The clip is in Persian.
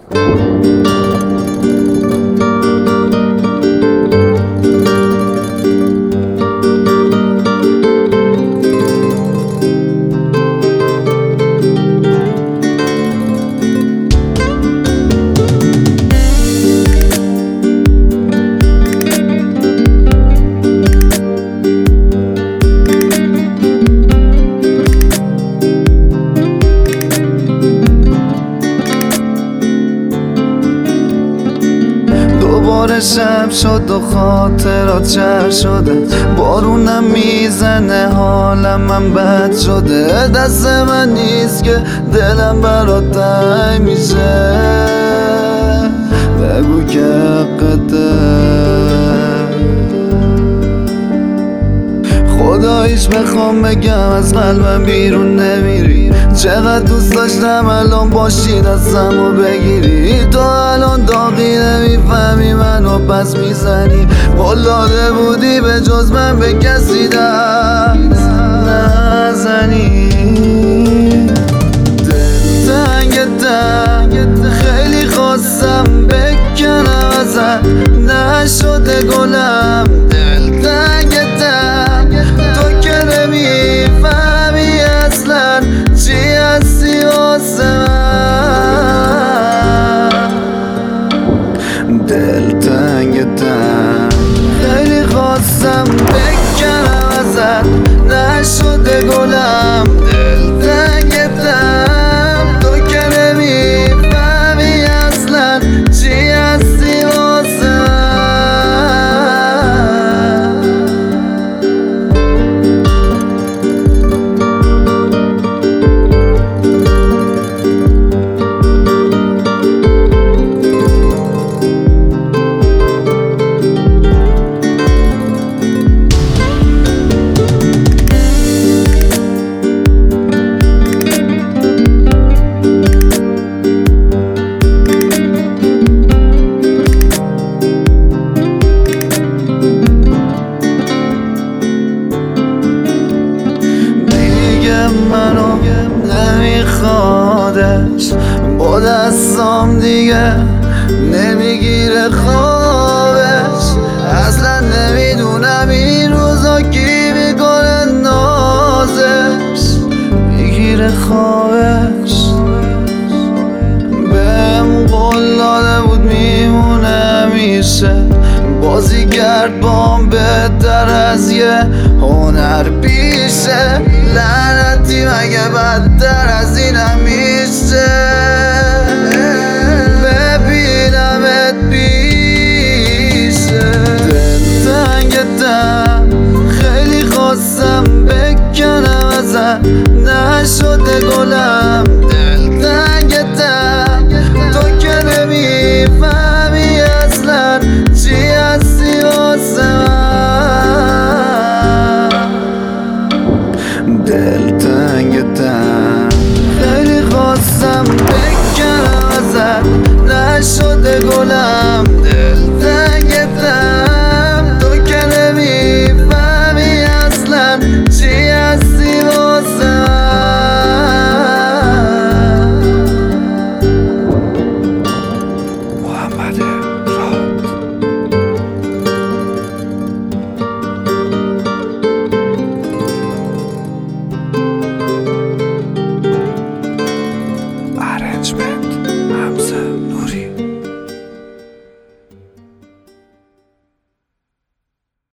دوباره شب شد و خاطرات شهر شده، بارونم میزنه حالم من بد شده. دست من نیست که دلم برات تنگ میشه، بگو که حقته. خداییش بخوام بگم از قلبم بیرون نمیری، چقدر دوست داشتم الان باشی دستمو بگیری. تو الان داغی نمیفهمی منو پس میزنی، قول داده بودی به جز من به کسی دست نزنی. دلتنگتم خیلی خواستم بکنم ازت، نشده گلم. دلتنگتم تو که نمیفهمی اصلا چی هستی واسه من. دلتنگتم خیلی خواستم بکنم ازت، نشده گلم. دلتنگتم تو که نمیفهمی اصلا چی هستی واسه من. منو نمیخوادش، با دستام دیگه نمیگیره خوابش. اصلا نمیدونم این روزا کی میکنه نازش، میگیره خوابش. بهم قول داده بود میمونه همیشه، بازی کرد بام بهتر از یه هنر پیشه. لعنتی مگه بدتر از اینم میشه.